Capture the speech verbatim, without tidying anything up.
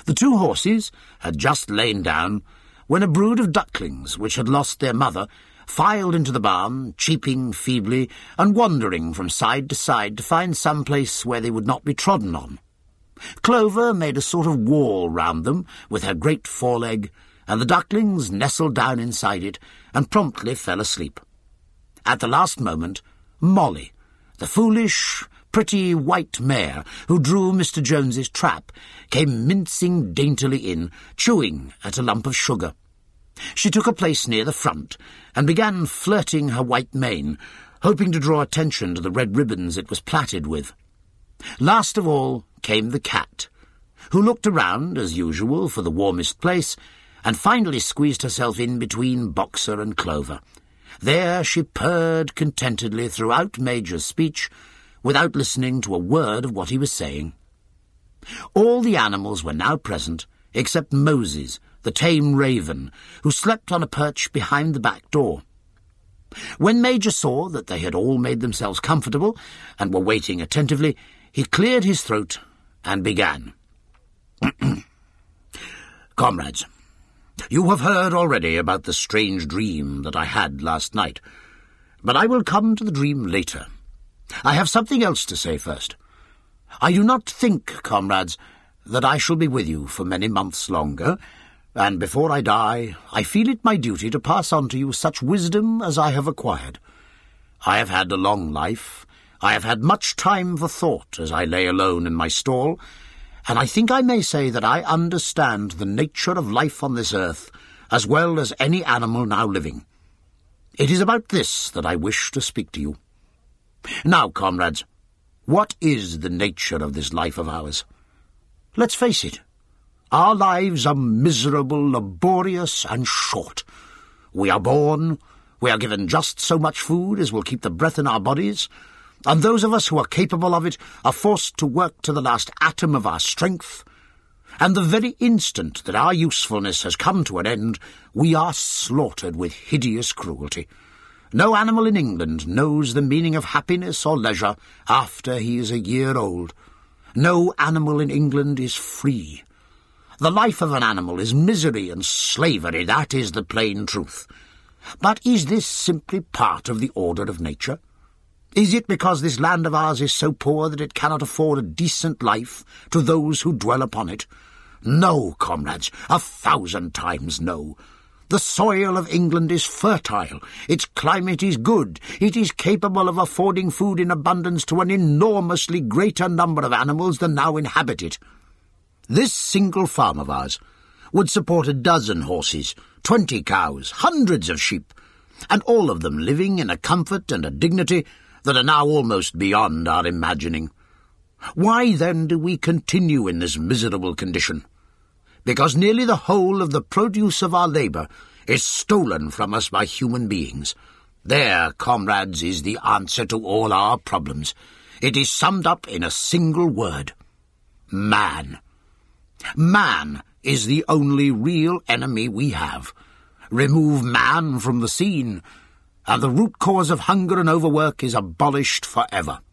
The two horses had just lain down when a brood of ducklings, which had lost their mother, filed into the barn, cheeping feebly and wandering from side to side to find some place where they would not be trodden on. Clover made a sort of wall round them with her great foreleg, and the ducklings nestled down inside it and promptly fell asleep. At the last moment, Molly, the foolish, pretty white mare who drew Mister Jones's trap, came mincing daintily in, chewing at a lump of sugar. She took a place near the front and began flirting her white mane, hoping to draw attention to the red ribbons it was plaited with. Last of all came the cat, who looked around, as usual, for the warmest place, and finally squeezed herself in between Boxer and Clover. There she purred contentedly throughout Major's speech, without listening to a word of what he was saying. All the animals were now present, except Moses, the tame raven, who slept on a perch behind the back door. When Major saw that they had all made themselves comfortable and were waiting attentively, he cleared his throat and began. Comrades, you have heard already about the strange dream that I had last night, but I will come to the dream later. I have something else to say first. I do not think, comrades, that I shall be with you for many months longer, and before I die, I feel it my duty to pass on to you such wisdom as I have acquired. I have had a long life. I have had much time for thought as I lay alone in my stall, and I think I may say that I understand the nature of life on this earth as well as any animal now living. It is about this that I wish to speak to you. Now, comrades, what is the nature of this life of ours? Let's face it. Our lives are miserable, laborious, and short. We are born, we are given just so much food as will keep the breath in our bodies, and those of us who are capable of it are forced to work to the last atom of our strength, and the very instant that our usefulness has come to an end, we are slaughtered with hideous cruelty. No animal in England knows the meaning of happiness or leisure after he is a year old. No animal in England is free. The life of an animal is misery and slavery, that is the plain truth. But is this simply part of the order of nature? Is it because this land of ours is so poor that it cannot afford a decent life to those who dwell upon it? No, comrades, a thousand times no. The soil of England is fertile, its climate is good, it is capable of affording food in abundance to an enormously greater number of animals than now inhabit it. This single farm of ours would support a dozen horses, twenty cows, hundreds of sheep, and all of them living in a comfort and a dignity that are now almost beyond our imagining. Why, then, do we continue in this miserable condition? Because nearly the whole of the produce of our labour is stolen from us by human beings. There, comrades, is the answer to all our problems. It is summed up in a single word. Man. Man is the only real enemy we have. Remove man from the scene, and the root cause of hunger and overwork is abolished forever.